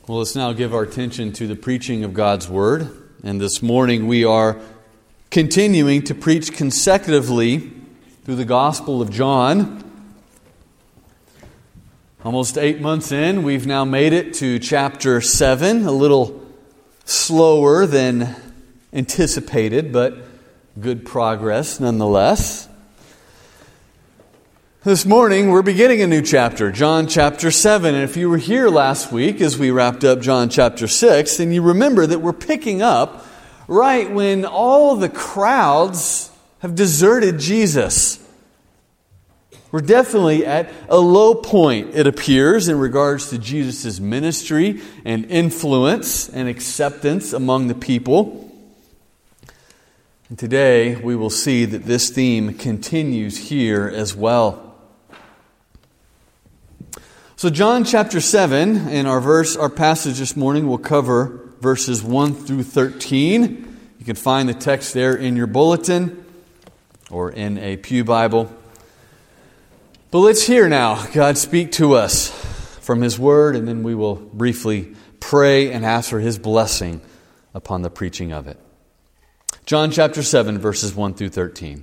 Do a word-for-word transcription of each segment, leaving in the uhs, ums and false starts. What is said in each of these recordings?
Well, let's now give our attention to the preaching of God's Word. And this morning we are continuing to preach consecutively through the Gospel of John. Almost eight months in, we've now made it to chapter seven, a little slower than anticipated, but good progress nonetheless. This morning, we're beginning a new chapter, John chapter seven. And if you were here last week as we wrapped up John chapter six, then you remember that we're picking up right when all the crowds have deserted Jesus. We're definitely at a low point, it appears, in regards to Jesus' ministry and influence and acceptance among the people. And today, we will see that this theme continues here as well. So John chapter seven, in our verse, our passage this morning will cover verses one through thirteen. You can find the text there in your bulletin or in a pew Bible. But let's hear now God speak to us from His Word, and then we will briefly pray and ask for His blessing upon the preaching of it. John chapter seven, verses one through thirteen.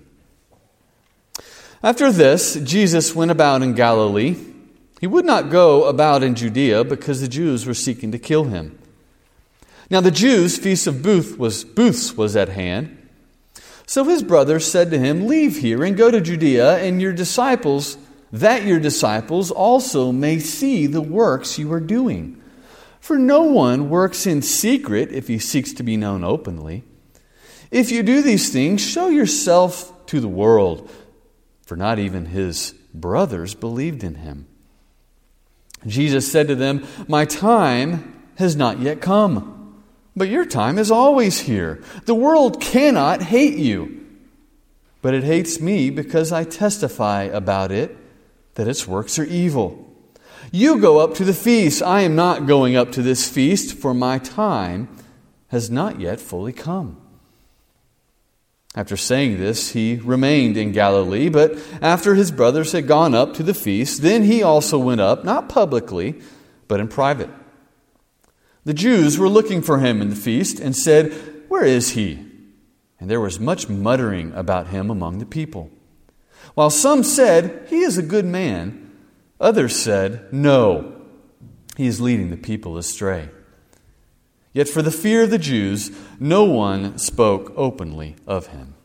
After this, Jesus went about in Galilee. He would not go about in Judea because the Jews were seeking to kill him. Now the Jews' feast of booth was, booths was at hand. So his brothers said to him, "Leave here and go to Judea, and your disciples, that your disciples also may see the works you are doing. For no one works in secret if he seeks to be known openly. If you do these things, show yourself to the world." For not even his brothers believed in him. Jesus said to them, "My time has not yet come, but your time is always here. The world cannot hate you, but it hates me because I testify about it that its works are evil. You go up to the feast. I am not going up to this feast, for my time has not yet fully come." After saying this, he remained in Galilee, but after his brothers had gone up to the feast, then he also went up, not publicly, but in private. The Jews were looking for him in the feast and said, "Where is he?" And there was much muttering about him among the people. While some said, "He is a good man," others said, "No, he is leading the people astray." Yet for the fear of the Jews, no one spoke openly of him.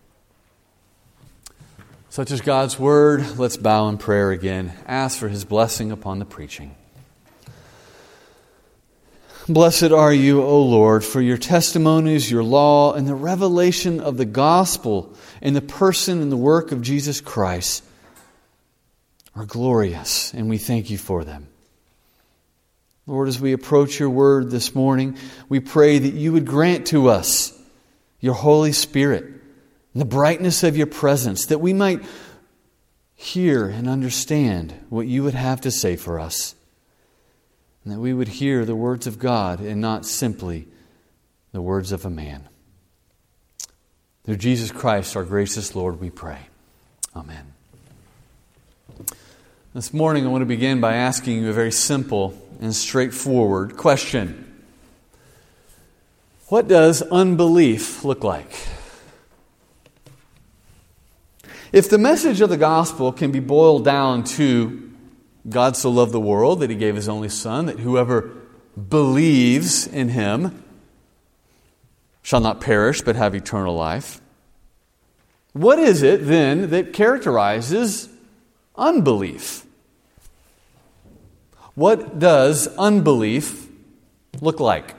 Such is God's word. Let's bow in prayer again. Ask for His blessing upon the preaching. Blessed are you, O Lord, for your testimonies, your law, and the revelation of the gospel in the person and the work of Jesus Christ are glorious, and we thank you for them. Lord, as we approach your word this morning, we pray that you would grant to us your Holy Spirit and the brightness of your presence, that we might hear and understand what you would have to say for us, and that we would hear the words of God and not simply the words of a man. Through Jesus Christ, our gracious Lord, we pray. Amen. This morning I want to begin by asking you a very simple and straightforward question. What does unbelief look like? If the message of the gospel can be boiled down to God so loved the world that He gave His only Son, that whoever believes in Him shall not perish but have eternal life, what is it then that characterizes unbelief? What does unbelief look like?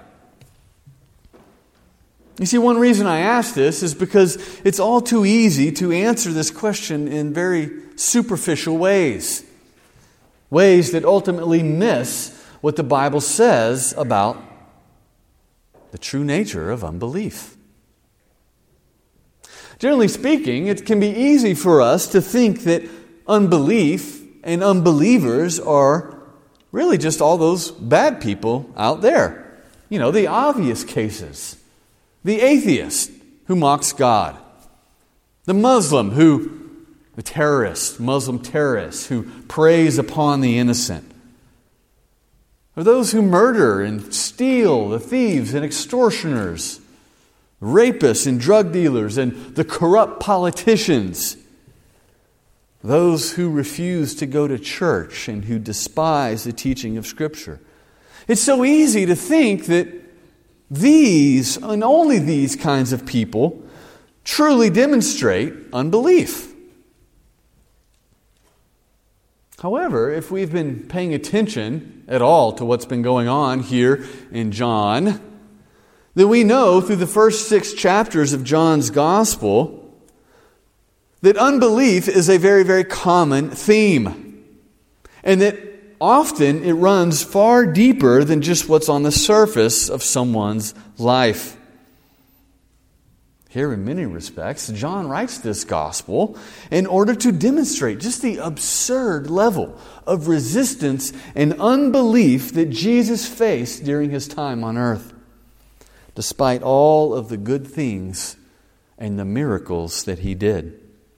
You see, one reason I ask this is because it's all too easy to answer this question in very superficial ways. Ways that ultimately miss what the Bible says about the true nature of unbelief. Generally speaking, it can be easy for us to think that unbelief and unbelievers are really just all those bad people out there. You know, the obvious cases. The atheist who mocks God. The Muslim who, the terrorist, Muslim terrorist who preys upon the innocent. Or those who murder and steal, the thieves and extortioners, rapists and drug dealers and the corrupt politicians. Those who refuse to go to church and who despise the teaching of Scripture. It's so easy to think that these, and only these kinds of people, truly demonstrate unbelief. However, if we've been paying attention at all to what's been going on here in John, then we know through the first six chapters of John's Gospel that unbelief is a very, very common theme. And that often it runs far deeper than just what's on the surface of someone's life. Here, in many respects, John writes this gospel in order to demonstrate just the absurd level of resistance and unbelief that Jesus faced during his time on earth, despite all of the good things and the miracles that he did.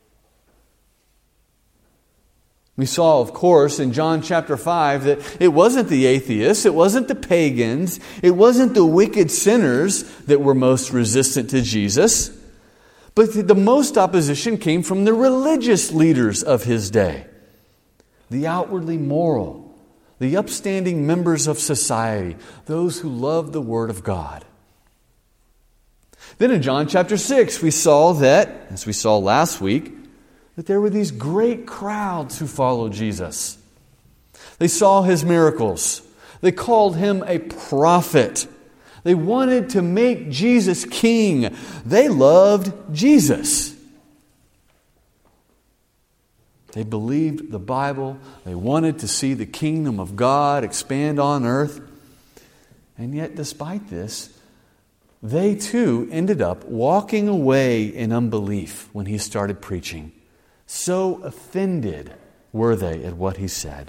We saw, of course, in John chapter five that it wasn't the atheists, it wasn't the pagans, it wasn't the wicked sinners that were most resistant to Jesus, but the most opposition came from the religious leaders of his day, the outwardly moral, the upstanding members of society, those who loved the Word of God. Then in John chapter six, we saw that, as we saw last week, that there were these great crowds who followed Jesus. They saw his miracles. They called him a prophet. They wanted to make Jesus king. They loved Jesus. They believed the Bible. They wanted to see the kingdom of God expand on earth. And yet, despite this, they too ended up walking away in unbelief when he started preaching. So offended were they at what he said.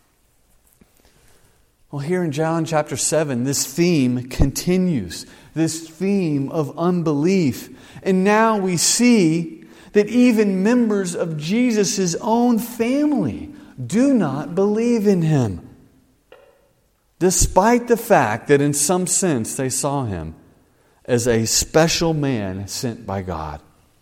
Well, here in John chapter seven, this theme continues. This theme of unbelief. And now we see that even members of Jesus' own family do not believe in him, despite the fact that in some sense they saw him as a special man sent by God.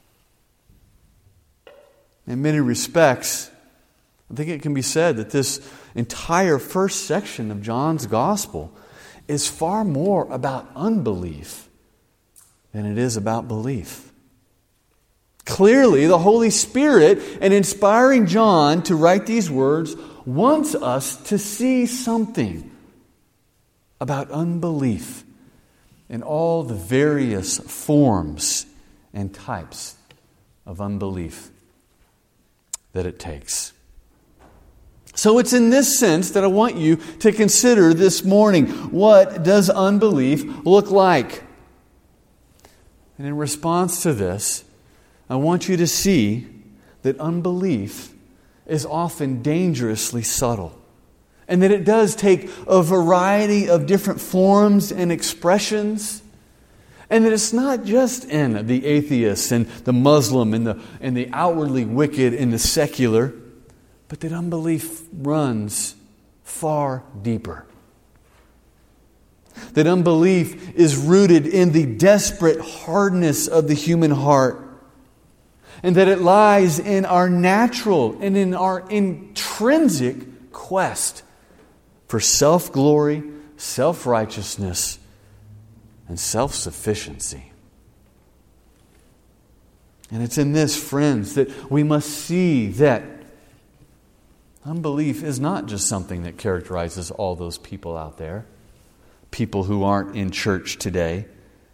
In many respects, I think it can be said that this entire first section of John's Gospel is far more about unbelief than it is about belief. Clearly, the Holy Spirit, in inspiring John to write these words, wants us to see something about unbelief in all the various forms and types of unbelief that it takes. So it's in this sense that I want you to consider this morning. What does unbelief look like? And in response to this, I want you to see that unbelief is often dangerously subtle. And that it does take a variety of different forms and expressions. And that it's not just in the atheist and the Muslim and the, and the outwardly wicked and the secular, but that unbelief runs far deeper. That unbelief is rooted in the desperate hardness of the human heart. And that it lies in our natural and in our intrinsic quest for self-glory, self-righteousness, and self-sufficiency. And it's in this, friends, that we must see that unbelief is not just something that characterizes all those people out there, people who aren't in church today,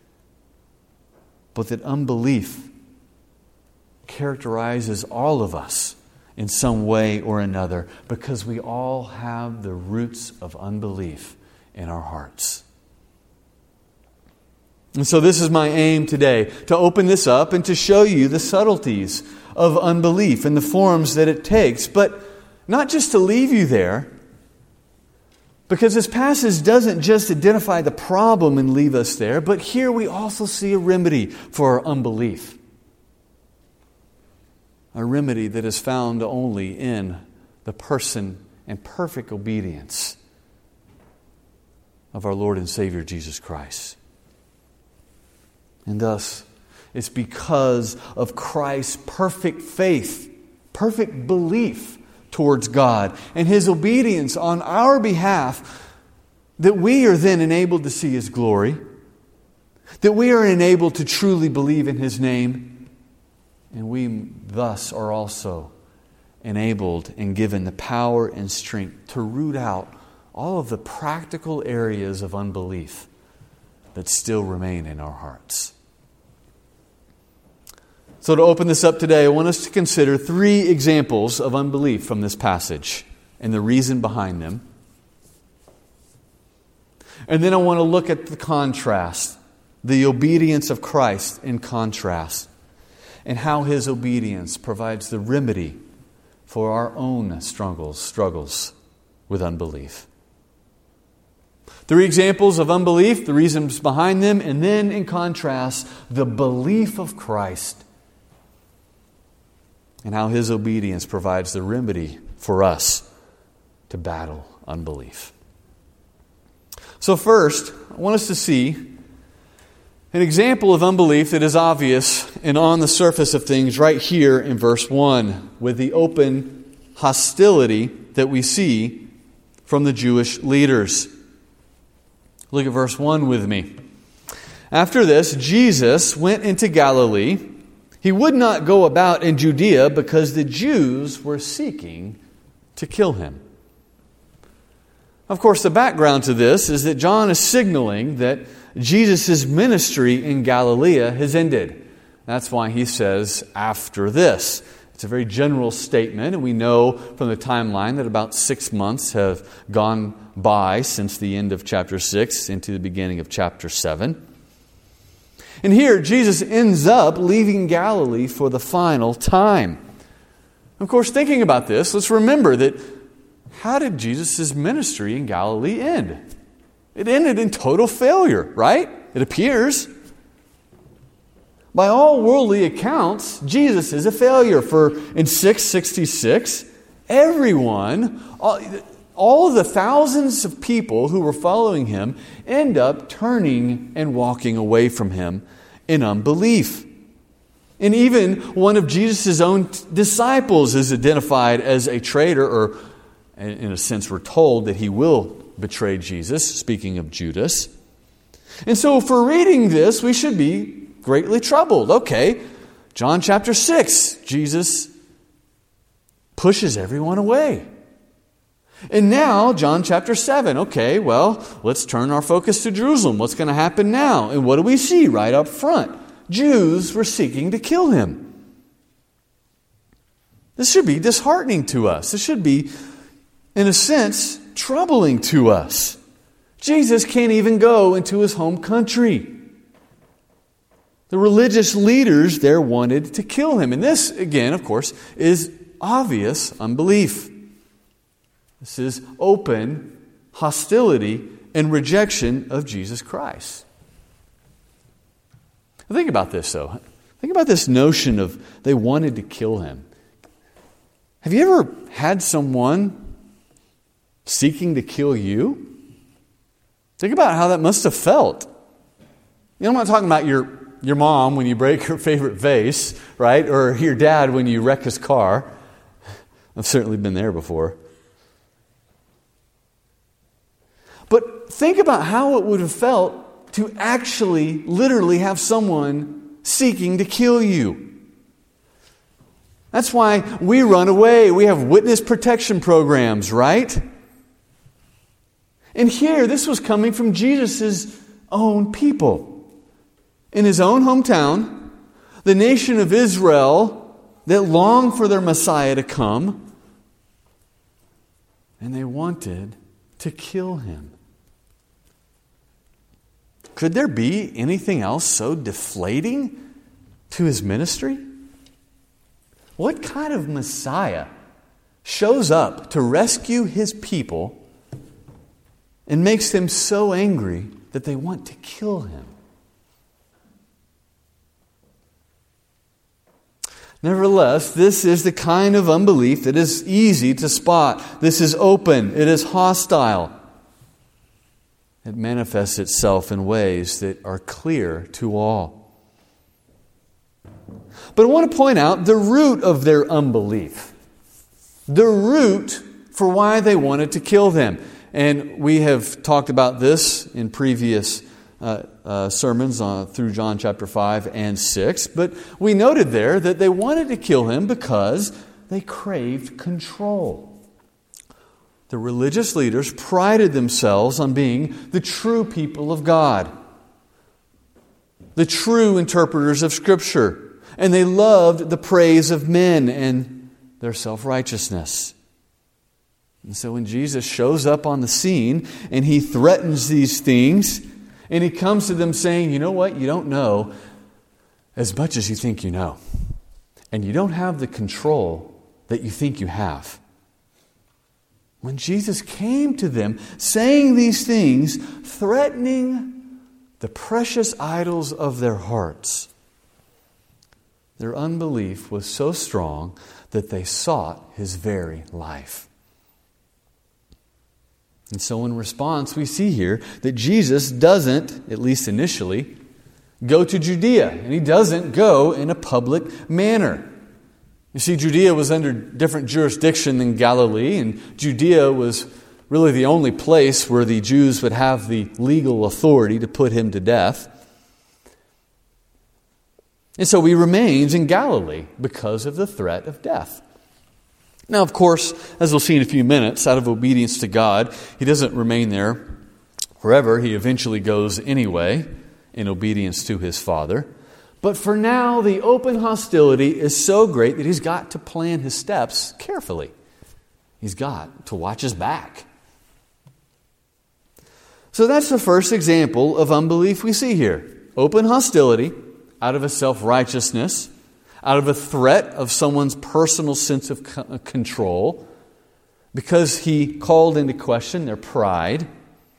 but that unbelief characterizes all of us in some way or another, because we all have the roots of unbelief in our hearts. And so this is my aim today, to open this up and to show you the subtleties of unbelief and the forms that it takes. But not just to leave you there, because this passage doesn't just identify the problem and leave us there, but here we also see a remedy for our unbelief. A remedy that is found only in the person and perfect obedience of our Lord and Savior Jesus Christ. And thus, it's because of Christ's perfect faith, perfect belief towards God, and His obedience on our behalf that we are then enabled to see His glory, that we are enabled to truly believe in His name, and we thus are also enabled and given the power and strength to root out all of the practical areas of unbelief that still remain in our hearts. So to open this up today, I want us to consider three examples of unbelief from this passage and the reason behind them. And then I want to look at the contrast, the obedience of Christ in contrast, and how His obedience provides the remedy for our own struggles, struggles with unbelief. Three examples of unbelief, the reasons behind them, and then in contrast, the belief of Christ and how His obedience provides the remedy for us to battle unbelief. So first, I want us to see an example of unbelief that is obvious and on the surface of things right here in verse one, with the open hostility that we see from the Jewish leaders. Look at verse one with me. After this, Jesus went into Galilee. He would not go about in Judea because the Jews were seeking to kill Him. Of course, the background to this is that John is signaling that Jesus' ministry in Galilee has ended. That's why he says, after this. It's a very general statement, and we know from the timeline that about six months have gone by since the end of chapter six into the beginning of chapter seven. And here, Jesus ends up leaving Galilee for the final time. Of course, thinking about this, let's remember that how did Jesus' ministry in Galilee end? It ended in total failure, right? It appears. By all worldly accounts, Jesus is a failure. For in six sixty-six, everyone, all, all of the thousands of people who were following Him end up turning and walking away from Him in unbelief. And even one of Jesus' own disciples is identified as a traitor, or in a sense we're told that he will betray Jesus, speaking of Judas. And so if we're reading this, we should be greatly troubled. Okay, John chapter six, Jesus pushes everyone away. And now, John chapter seven, okay, well, let's turn our focus to Jerusalem. What's going to happen now? And what do we see right up front? Jews were seeking to kill Him. This should be disheartening to us. This should be, in a sense, troubling to us. Jesus can't even go into His home country. The religious leaders there wanted to kill Him. And this, again, of course, is obvious unbelief. This is open hostility and rejection of Jesus Christ. Think about this, though. Think about this notion of they wanted to kill Him. Have you ever had someone seeking to kill you? Think about how that must have felt. You know, I'm not talking about your, your mom when you break her favorite vase, right? Or your dad when you wreck his car. I've certainly been there before. But think about how it would have felt to actually, literally have someone seeking to kill you. That's why we run away. We have witness protection programs, right? And here, this was coming from Jesus' own people. In His own hometown, the nation of Israel that longed for their Messiah to come, and they wanted to kill Him. Could there be anything else so deflating to His ministry? What kind of Messiah shows up to rescue His people and makes them so angry that they want to kill Him? Nevertheless, this is the kind of unbelief that is easy to spot. This is open. It is hostile. it manifests itself in ways that are clear to all. But I want to point out the root of their unbelief. The root for why they wanted to kill them. And we have talked about this in previous uh, uh, sermons on, through John chapter five and six. But we noted there that they wanted to kill him because they craved control. The religious leaders prided themselves on being the true people of God, the true interpreters of Scripture, and they loved the praise of men and their self-righteousness. And so when Jesus shows up on the scene and he threatens these things, and he comes to them saying, you know what, you don't know as much as you think you know, and you don't have the control that you think you have. When Jesus came to them saying these things, threatening the precious idols of their hearts, their unbelief was so strong that they sought his very life. And so in response, we see here that Jesus doesn't, at least initially, go to Judea. And he doesn't go in a public manner. You see, Judea was under different jurisdiction than Galilee, and Judea was really the only place where the Jews would have the legal authority to put him to death. And so he remains in Galilee because of the threat of death. Now, of course, as we'll see in a few minutes, out of obedience to God, he doesn't remain there forever. He eventually goes anyway in obedience to his Father. But for now, the open hostility is so great that he's got to plan his steps carefully. He's got to watch his back. So that's the first example of unbelief we see here. Open hostility out of a self-righteousness, out of a threat of someone's personal sense of control, because he called into question their pride.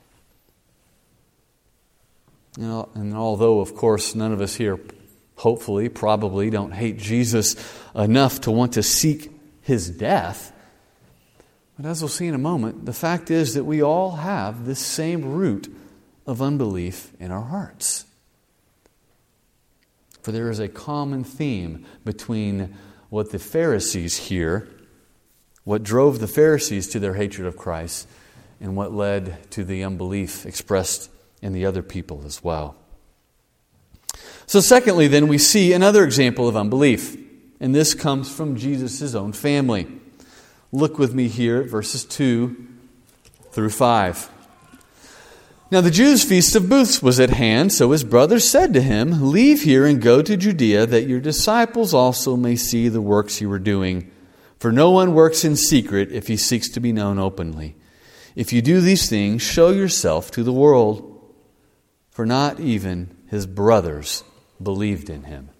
You know, and although, of course, none of us here hopefully, probably don't hate Jesus enough to want to seek his death. But as we'll see in a moment, the fact is that we all have this same root of unbelief in our hearts. For there is a common theme between what the Pharisees hear, what drove the Pharisees to their hatred of Christ, and what led to the unbelief expressed in the other people as well. So secondly, then, we see another example of unbelief. And this comes from Jesus' own family. Look with me here at verses two through five. Now the Jews' feast of booths was at hand, so his brothers said to him, leave here and go to Judea, that your disciples also may see the works you are doing. For no one works in secret if he seeks to be known openly. If you do these things, show yourself to the world. For not even his brothers believed in him.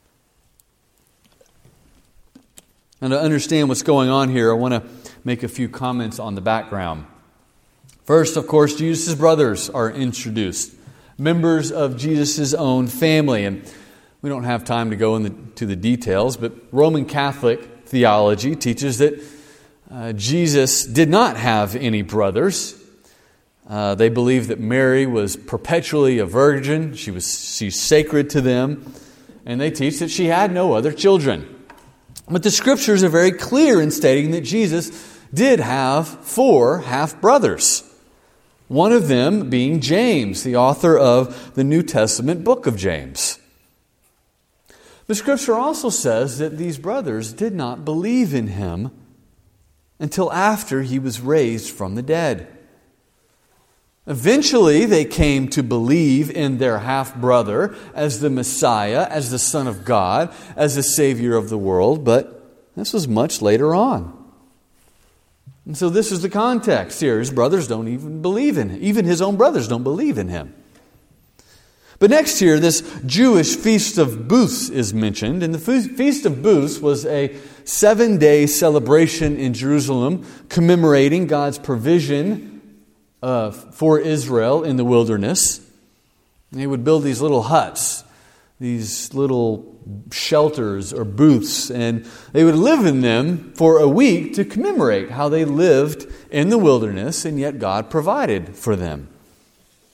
And to understand what's going on here, I want to make a few comments on the background. First, of course, Jesus' brothers are introduced, members of Jesus' own family. And we don't have time to go into the details, but Roman Catholic theology teaches that uh, Jesus did not have any brothers. Uh, they believe that Mary was perpetually a virgin. She was she's sacred to them. And they teach that she had no other children. But the Scriptures are very clear in stating that Jesus did have four half-brothers. One of them being James, the author of the New Testament book of James. The Scripture also says that these brothers did not believe in him until after he was raised from the dead. Eventually, they came to believe in their half-brother as the Messiah, as the Son of God, as the Savior of the world, but this was much later on. And so this is the context here. His brothers don't even believe in him. Even his own brothers don't believe in him. But next here, this Jewish Feast of Booths is mentioned. And the Feast of Booths was a seven-day celebration in Jerusalem commemorating God's provision Uh, for Israel in the wilderness. And they would build these little huts, these little shelters or booths, and they would live in them for a week to commemorate how they lived in the wilderness, and yet God provided for them.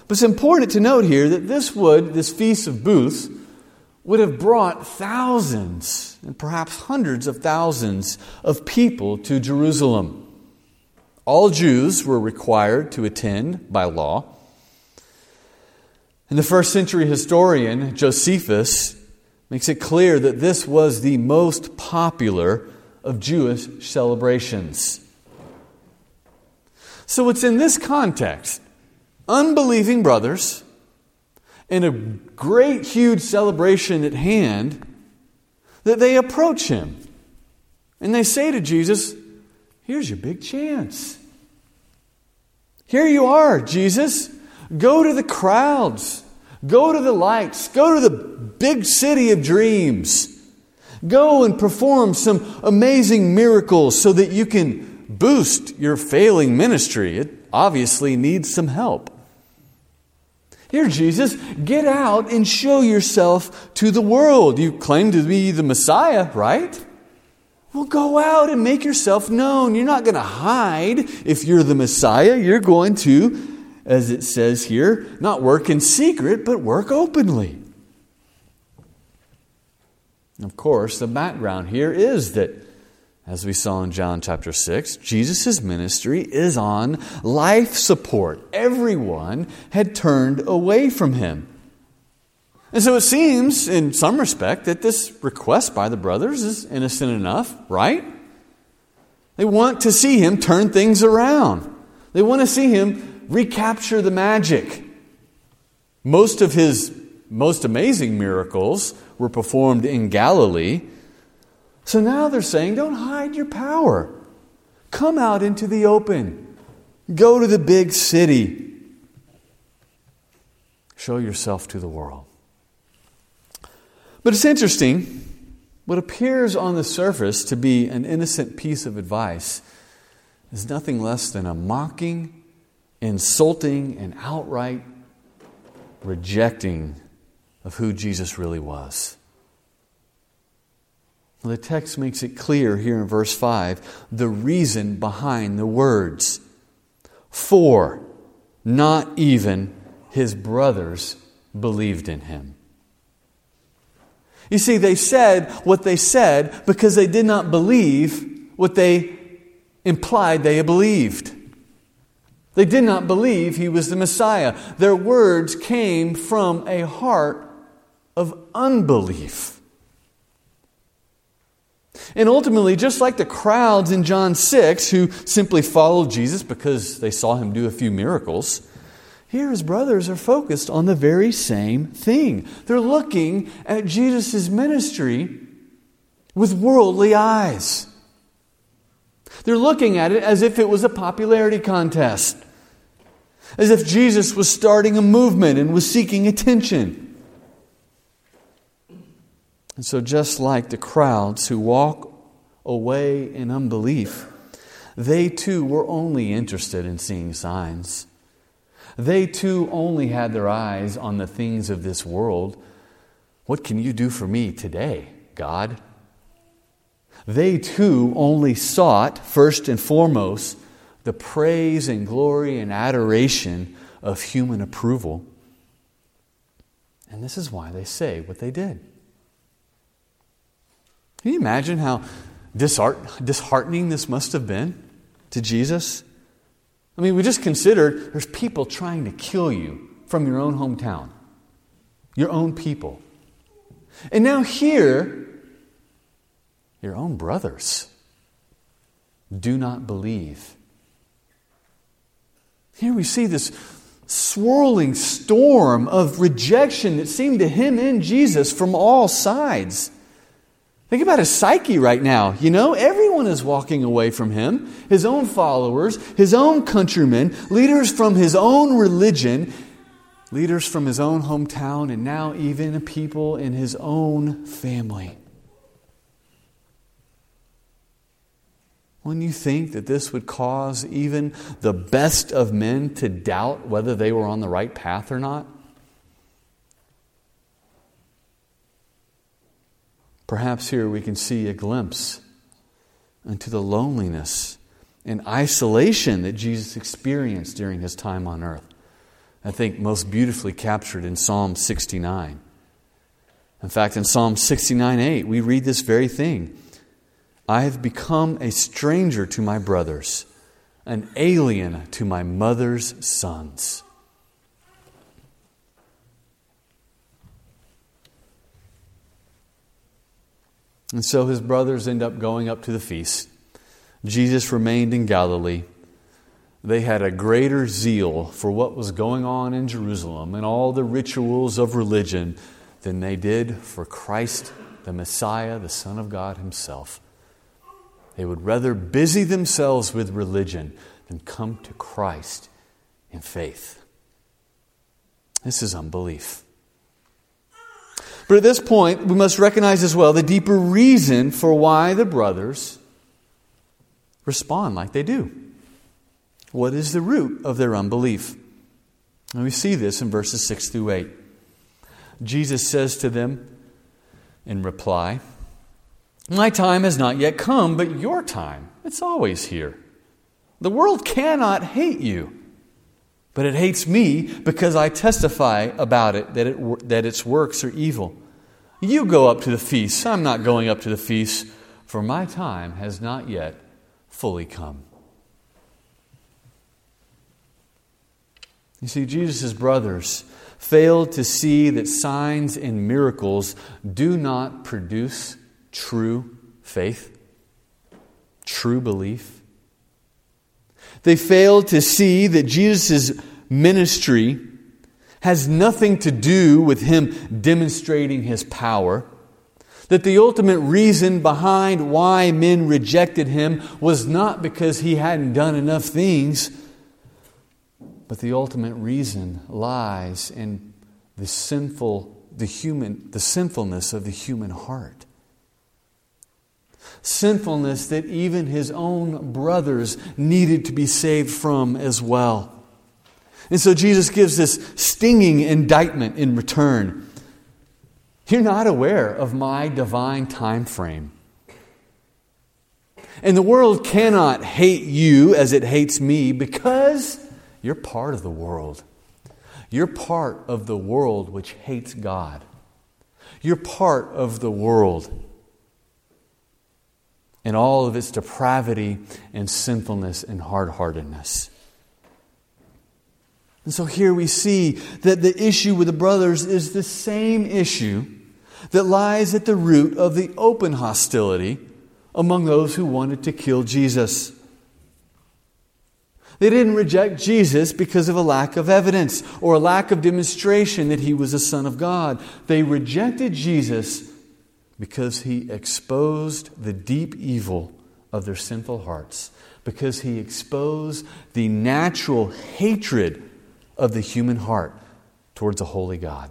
But it's important to note here that this would, this Feast of Booths, would have brought thousands and perhaps hundreds of thousands of people to Jerusalem. All Jews were required to attend by law. And the first century historian, Josephus, makes it clear that this was the most popular of Jewish celebrations. So it's in this context, unbelieving brothers, and a great, huge celebration at hand, that they approach him. And they say to Jesus, here's your big chance. Here you are, Jesus. Go to the crowds. Go to the lights. Go to the big city of dreams. Go and perform some amazing miracles so that you can boost your failing ministry. It obviously needs some help. Here, Jesus, get out and show yourself to the world. You claim to be the Messiah, right? Well, go out and make yourself known. You're not going to hide if you're the Messiah. You're going to, as it says here, not work in secret, but work openly. Of course, the background here is that, as we saw in John chapter six, Jesus' ministry is on life support. Everyone had turned away from him. And so it seems, in some respect, that this request by the brothers is innocent enough, right? They want to see him turn things around. They want to see him recapture the magic. Most of his most amazing miracles were performed in Galilee. So now they're saying, don't hide your power. Come out into the open. Go to the big city. Show yourself to the world. But it's interesting, what appears on the surface to be an innocent piece of advice is nothing less than a mocking, insulting, and outright rejecting of who Jesus really was. Well, the text makes it clear here in verse five, the reason behind the words. For not even his brothers believed in him. You see, they said what they said because they did not believe what they implied they believed. They did not believe he was the Messiah. Their words came from a heart of unbelief. And ultimately, just like the crowds in John six who simply followed Jesus because they saw him do a few miracles, here his brothers are focused on the very same thing. They're looking at Jesus' ministry with worldly eyes. They're looking at it as if it was a popularity contest. As if Jesus was starting a movement and was seeking attention. And so just like the crowds who walk away in unbelief, they too were only interested in seeing signs. They too only had their eyes on the things of this world. What can you do for me today, God? They too only sought, first and foremost, the praise and glory and adoration of human approval. And this is why they say what they did. Can you imagine how disheartening this must have been to Jesus? I mean, we just considered there's people trying to kill you from your own hometown, your own people. And now here, your own brothers do not believe. Here we see this swirling storm of rejection that seemed to hem in Jesus from all sides. Think about his psyche right now. You know, everyone is walking away from him. His own followers, his own countrymen, leaders from his own religion, leaders from his own hometown, and now even people in his own family. Wouldn't you think that this would cause even the best of men to doubt whether they were on the right path or not? Perhaps here we can see a glimpse into the loneliness and isolation that Jesus experienced during his time on earth. I think most beautifully captured in Psalm sixty-nine. In fact, in Psalm sixty-nine eight, we read this very thing. I have become a stranger to my brothers, an alien to my mother's sons. And so his brothers end up going up to the feast. Jesus remained in Galilee. They had a greater zeal for what was going on in Jerusalem and all the rituals of religion than they did for Christ, the Messiah, the Son of God Himself. They would rather busy themselves with religion than come to Christ in faith. This is unbelief. But at this point, we must recognize as well the deeper reason for why the brothers respond like they do. What is the root of their unbelief? And we see this in verses six through eight. Jesus says to them in reply, my time has not yet come, but your time, it's always here. The world cannot hate you, but it hates me because I testify about it that, it, that its works are evil. You go up to the feast. I'm not going up to the feast, for my time has not yet fully come. You see, Jesus' brothers failed to see that signs and miracles do not produce true faith, true belief. They failed to see that Jesus' ministry has nothing to do with Him demonstrating His power. That the ultimate reason behind why men rejected Him was not because He hadn't done enough things, but the ultimate reason lies in the sinful, the human, the sinfulness of the human heart. Sinfulness that even His own brothers needed to be saved from as well. And so Jesus gives this stinging indictment in return. You're not aware of my divine time frame. And the world cannot hate you as it hates me because you're part of the world. You're part of the world which hates God. You're part of the world in all of its depravity and sinfulness and hard-heartedness. And so here we see that the issue with the brothers is the same issue that lies at the root of the open hostility among those who wanted to kill Jesus. They didn't reject Jesus because of a lack of evidence or a lack of demonstration that He was a Son of God. They rejected Jesus because He exposed the deep evil of their sinful hearts, because He exposed the natural hatred of the human heart towards a holy God.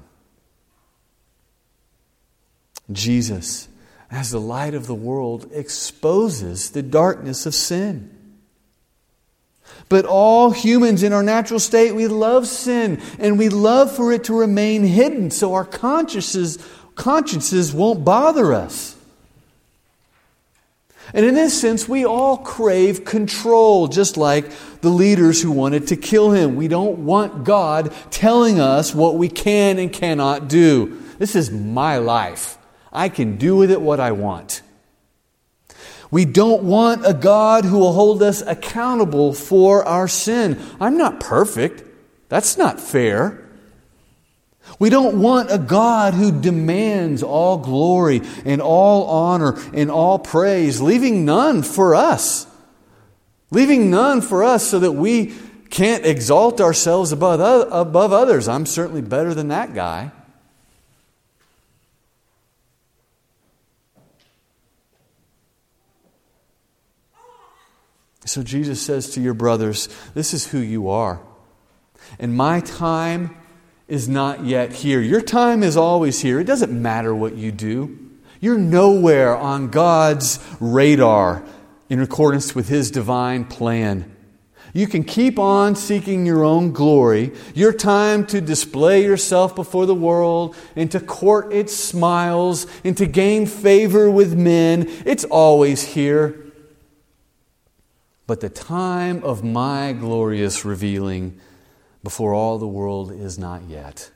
Jesus, as the light of the world, exposes the darkness of sin. But all humans in our natural state, we love sin and we love for it to remain hidden so our consciences, consciences won't bother us. And in this sense, we all crave control, just like the leaders who wanted to kill Him. We don't want God telling us what we can and cannot do. This is my life. I can do with it what I want. We don't want a God who will hold us accountable for our sin. I'm not perfect. That's not fair. We don't want a God who demands all glory and all honor and all praise, leaving none for us. Leaving none for us so that we can't exalt ourselves above, above others. I'm certainly better than that guy. So Jesus says to your brothers, this is who you are. And my time is not yet here. Your time is always here. It doesn't matter what you do. You're nowhere on God's radar in accordance with His divine plan. You can keep on seeking your own glory. Your time to display yourself before the world and to court its smiles and to gain favor with men, it's always here. But the time of my glorious revealing, before all the world is not yet.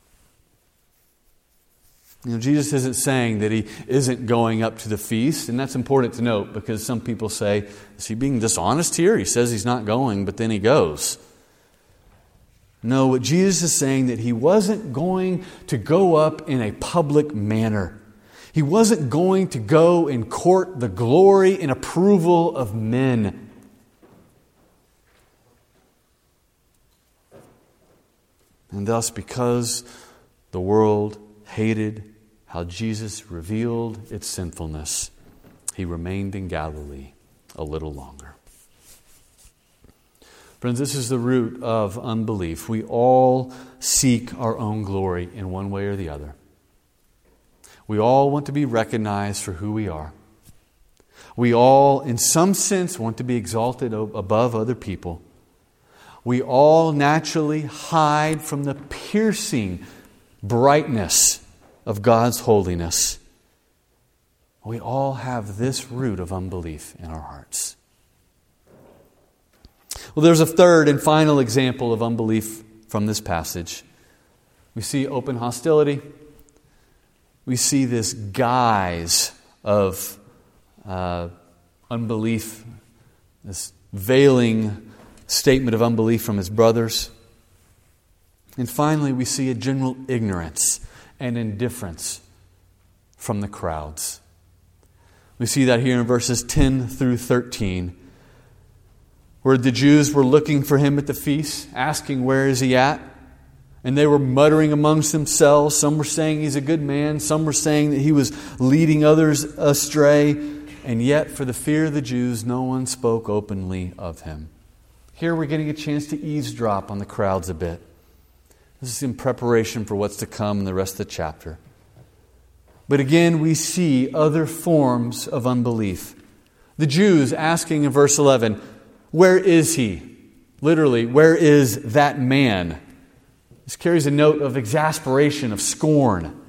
You know, Jesus isn't saying that he isn't going up to the feast, and that's important to note because some people say, is he being dishonest here? He says he's not going, but then he goes. No, what Jesus is saying that he wasn't going to go up in a public manner. He wasn't going to go and court the glory and approval of men. And thus, because the world hated how Jesus revealed its sinfulness, he remained in Galilee a little longer. Friends, this is the root of unbelief. We all seek our own glory in one way or the other. We all want to be recognized for who we are. We all, in some sense, want to be exalted above other people. We all naturally hide from the piercing brightness of God's holiness. We all have this root of unbelief in our hearts. Well, there's a third and final example of unbelief from this passage. We see open hostility. We see this guise of uh, unbelief, this veiling statement of unbelief from his brothers. And finally, we see a general ignorance and indifference from the crowds. We see that here in verses ten through thirteen, where the Jews were looking for him at the feast, asking, where is he at? And they were muttering amongst themselves. Some were saying he's a good man. Some were saying that he was leading others astray. And yet, for the fear of the Jews, no one spoke openly of him. Here we're getting a chance to eavesdrop on the crowds a bit. This is in preparation for what's to come in the rest of the chapter. But again, we see other forms of unbelief. The Jews asking in verse eleven, where is he? Literally, where is that man? This carries a note of exasperation, of scorn.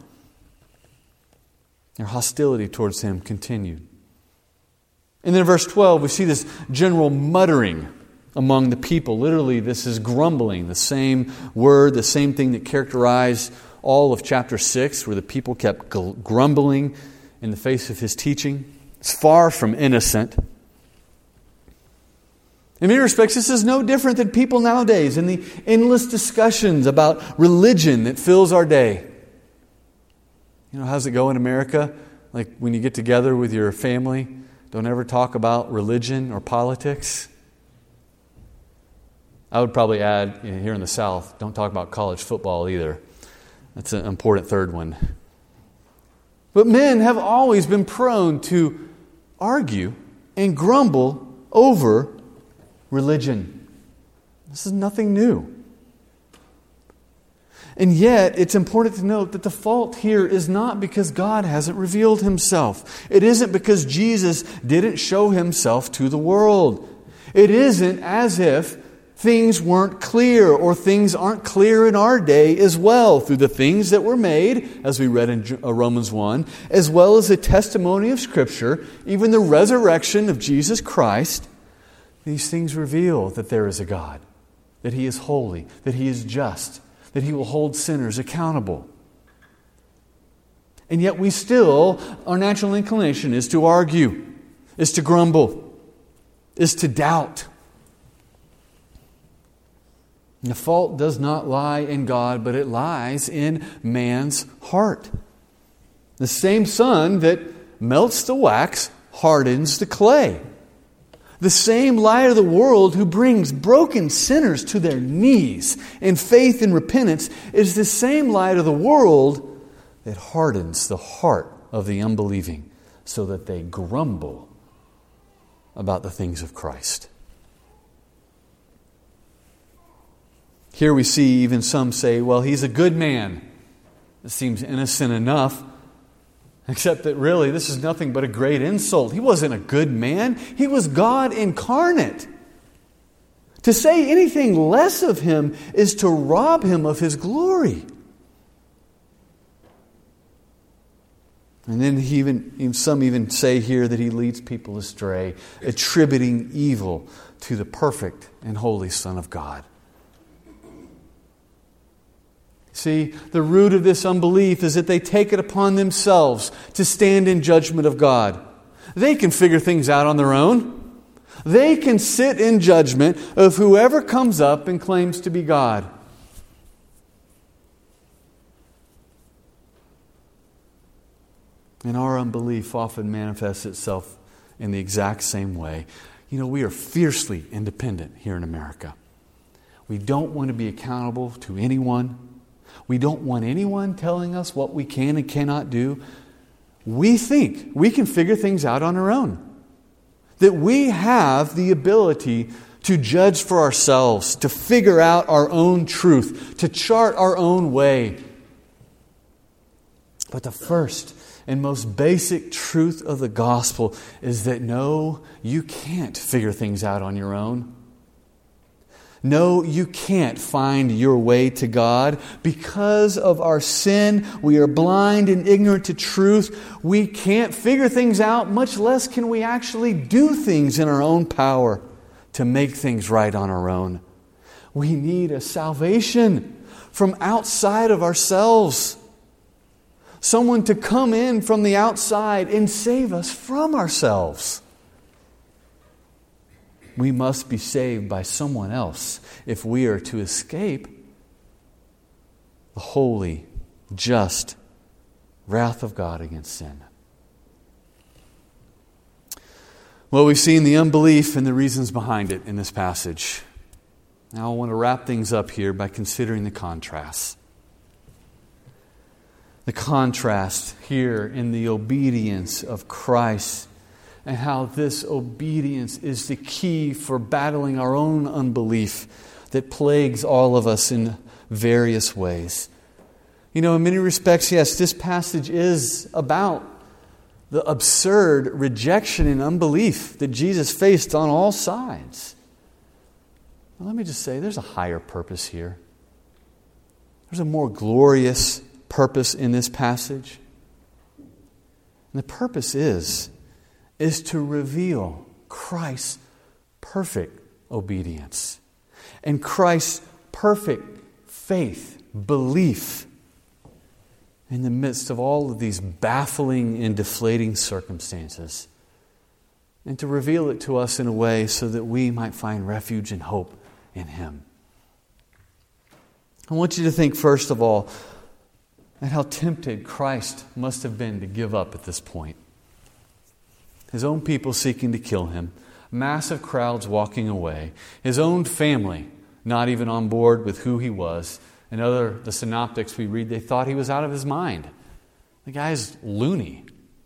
Their hostility towards him continued. And then in verse twelve, we see this general muttering among the people. Literally, this is grumbling, the same word, the same thing that characterized all of chapter six, where the people kept grumbling in the face of his teaching. It's far from innocent. In many respects, this is no different than people nowadays in the endless discussions about religion that fills our day. You know, how's it go in America? Like when you get together with your family, don't ever talk about religion or politics. I would probably add, you know, here in the South, don't talk about college football either. That's an important third one. But men have always been prone to argue and grumble over religion. This is nothing new. And yet, it's important to note that the fault here is not because God hasn't revealed himself. It isn't because Jesus didn't show himself to the world. It isn't as if things weren't clear or things aren't clear in our day as well through the things that were made, as we read in Romans one, as well as the testimony of Scripture, even the resurrection of Jesus Christ. These things reveal that there is a God, that He is holy, that He is just, that He will hold sinners accountable. And yet we still, our natural inclination is to argue, is to grumble, is to doubt. And the fault does not lie in God, but it lies in man's heart. The same sun that melts the wax hardens the clay. The same light of the world who brings broken sinners to their knees in faith and repentance is the same light of the world that hardens the heart of the unbelieving so that they grumble about the things of Christ. Here we see even some say, well, he's a good man. It seems innocent enough. Except that really, this is nothing but a great insult. He wasn't a good man. He was God incarnate. To say anything less of him is to rob him of his glory. And then he even, some even say here that he leads people astray, attributing evil to the perfect and holy Son of God. See, the root of this unbelief is that they take it upon themselves to stand in judgment of God. They can figure things out on their own. They can sit in judgment of whoever comes up and claims to be God. And our unbelief often manifests itself in the exact same way. You know, we are fiercely independent here in America. We don't want to be accountable to anyone. We don't want anyone telling us what we can and cannot do. We think we can figure things out on our own. That we have the ability to judge for ourselves, to figure out our own truth, to chart our own way. But the first and most basic truth of the gospel is that no, you can't figure things out on your own. No, you can't find your way to God. Because of our sin, we are blind and ignorant to truth. We can't figure things out, much less can we actually do things in our own power to make things right on our own. We need a salvation from outside of ourselves. Someone to come in from the outside and save us from ourselves. We must be saved by someone else if we are to escape the holy, just wrath of God against sin. Well, we've seen the unbelief and the reasons behind it in this passage. Now I want to wrap things up here by considering the contrasts. The contrast here in the obedience of Christ, and how this obedience is the key for battling our own unbelief that plagues all of us in various ways. You know, in many respects, yes, this passage is about the absurd rejection and unbelief that Jesus faced on all sides. Well, let me just say, there's a higher purpose here. There's a more glorious purpose in this passage. And the purpose is is to reveal Christ's perfect obedience and Christ's perfect faith, belief in the midst of all of these baffling and deflating circumstances, and to reveal it to us in a way so that we might find refuge and hope in Him. I want you to think first of all at how tempted Christ must have been to give up at this point. His own people seeking to kill Him, massive crowds walking away, His own family not even on board with who He was. And other, the synoptics we read, they thought He was out of His mind. The guy's loony.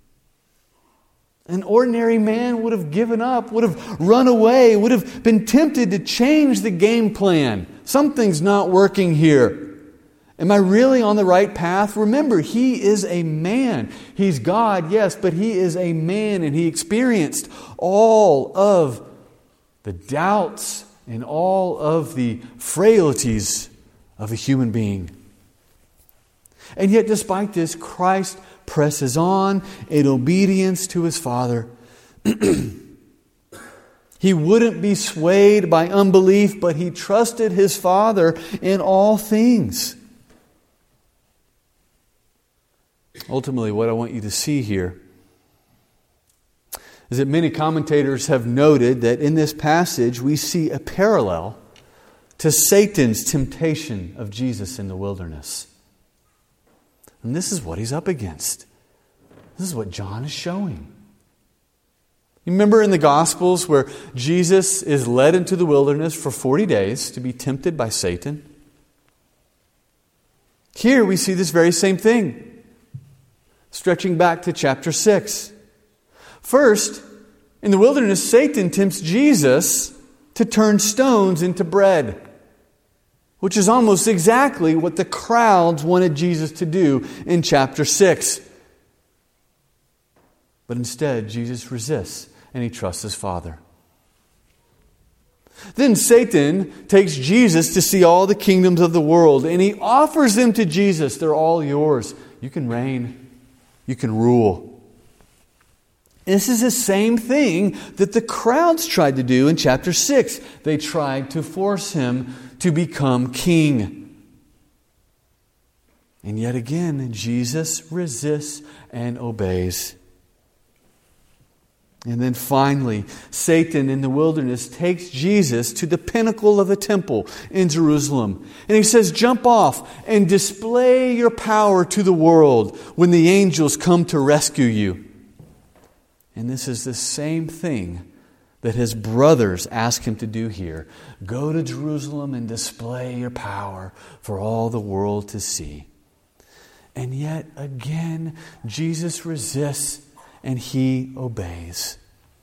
An ordinary man would have given up, would have run away, would have been tempted to change the game plan. Something's not working here. Am I really on the right path? Remember, He is a man. He's God, yes, but He is a man, and He experienced all of the doubts and all of the frailties of a human being. And yet, despite this, Christ presses on in obedience to His Father. He wouldn't be swayed by unbelief, but He trusted His Father in all things. Ultimately, what I want you to see here is that many commentators have noted that in this passage we see a parallel to Satan's temptation of Jesus in the wilderness. And this is what he's up against. This is what John is showing. You remember in the Gospels where Jesus is led into the wilderness for forty days to be tempted by Satan? Here we see this very same thing. Stretching back to chapter six. First, in the wilderness, Satan tempts Jesus to turn stones into bread, which is almost exactly what the crowds wanted Jesus to do in chapter six. But instead, Jesus resists and He trusts His Father. Then Satan takes Jesus to see all the kingdoms of the world, and he offers them to Jesus. They're all yours. You can reign. You can rule. This is the same thing that the crowds tried to do in chapter six. They tried to force Him to become king. And yet again, Jesus resists and obeys. And then finally, Satan in the wilderness takes Jesus to the pinnacle of the temple in Jerusalem. And he says, jump off and display your power to the world when the angels come to rescue you. And this is the same thing that his brothers ask him to do here. Go to Jerusalem and display your power for all the world to see. And yet again, Jesus resists and he obeys.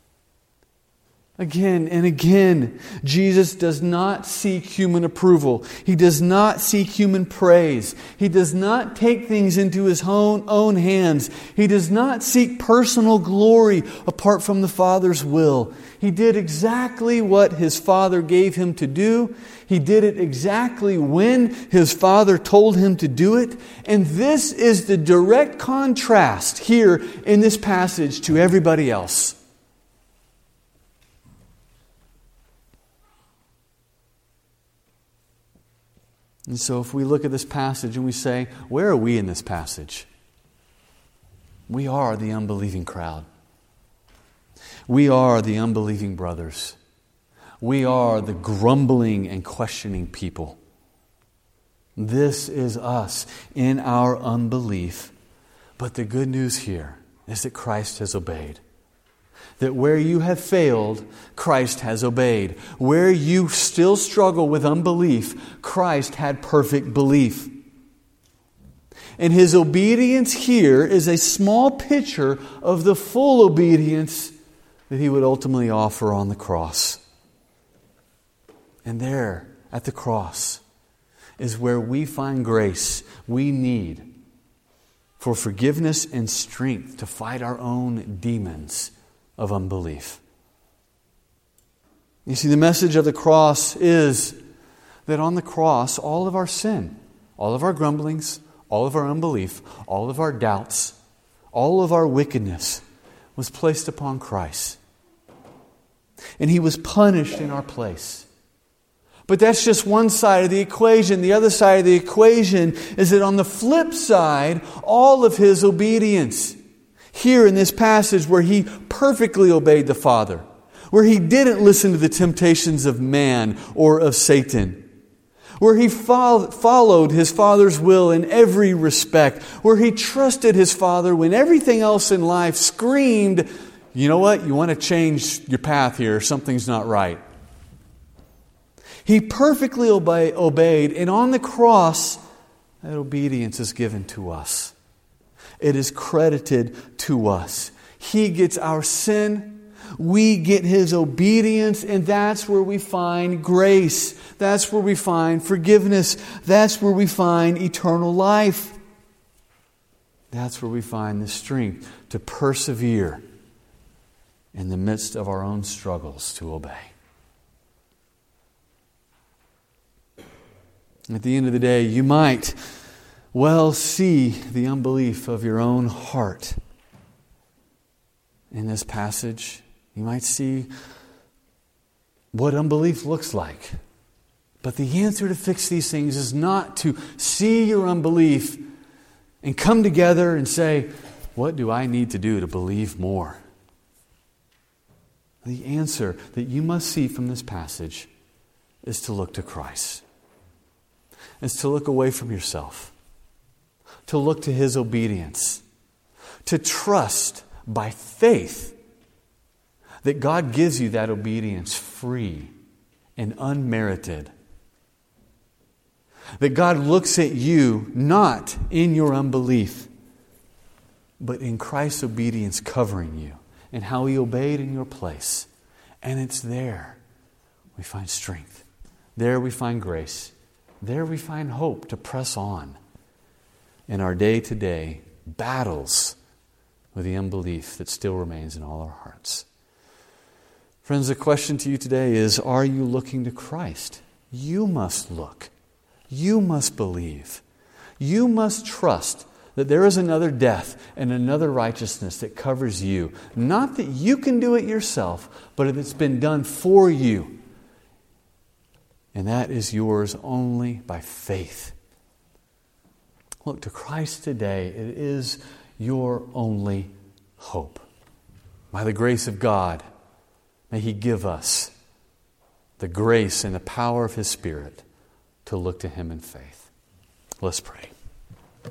Again and again, Jesus does not seek human approval. He does not seek human praise. He does not take things into his own, own hands. He does not seek personal glory apart from the Father's will. He did exactly what his Father gave him to do. He did it exactly when his Father told him to do it. And this is the direct contrast here in this passage to everybody else. And so if we look at this passage and we say, where are we in this passage? We are the unbelieving crowd. We are the unbelieving brothers. We are the grumbling and questioning people. This is us in our unbelief. But the good news here is that Christ has obeyed. That where you have failed, Christ has obeyed. Where you still struggle with unbelief, Christ had perfect belief. And his obedience here is a small picture of the full obedience that he would ultimately offer on the cross. And there, at the cross, is where we find grace we need for forgiveness and strength to fight our own demons of unbelief. You see, the message of the cross is that on the cross, all of our sin, all of our grumblings, all of our unbelief, all of our doubts, all of our wickedness was placed upon Christ. And he was punished in our place. But that's just one side of the equation. The other side of the equation is that on the flip side, all of his obedience. Here in this passage where he perfectly obeyed the Father, where he didn't listen to the temptations of man or of Satan, where he fo- followed his Father's will in every respect, where he trusted his Father when everything else in life screamed, you know what, you want to change your path here, something's not right. He perfectly obey- obeyed, and on the cross, that obedience is given to us. It is credited to us. He gets our sin. We get his obedience. And that's where we find grace. That's where we find forgiveness. That's where we find eternal life. That's where we find the strength to persevere in the midst of our own struggles to obey. At the end of the day, you might well see the unbelief of your own heart in this passage. You might see what unbelief looks like. But the answer to fix these things is not to see your unbelief and come together and say, what do I need to do to believe more? The answer that you must see from this passage is to look to Christ. Is to look away from yourself. To look to his obedience. To trust by faith that God gives you that obedience free and unmerited. That God looks at you not in your unbelief, but in Christ's obedience covering you and how he obeyed in your place. And it's there we find strength. There we find grace. There we find hope to press on in our day-to-day battles with the unbelief that still remains in all our hearts. Friends, the question to you today is, are you looking to Christ? You must look. You must believe. You must trust that there is another death and another righteousness that covers you. Not that you can do it yourself, but that it's been done for you. And that is yours only by faith. Look to Christ today. It is your only hope. By the grace of God, may He give us the grace and the power of His Spirit to look to Him in faith. Let's pray.